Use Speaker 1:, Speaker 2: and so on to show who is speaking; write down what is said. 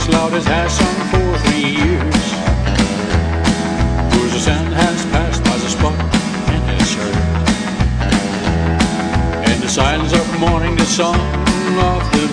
Speaker 1: as loud as has sung for 3 years. Whose the sand has passed by the spot and has heard. In the silence of morning the song of the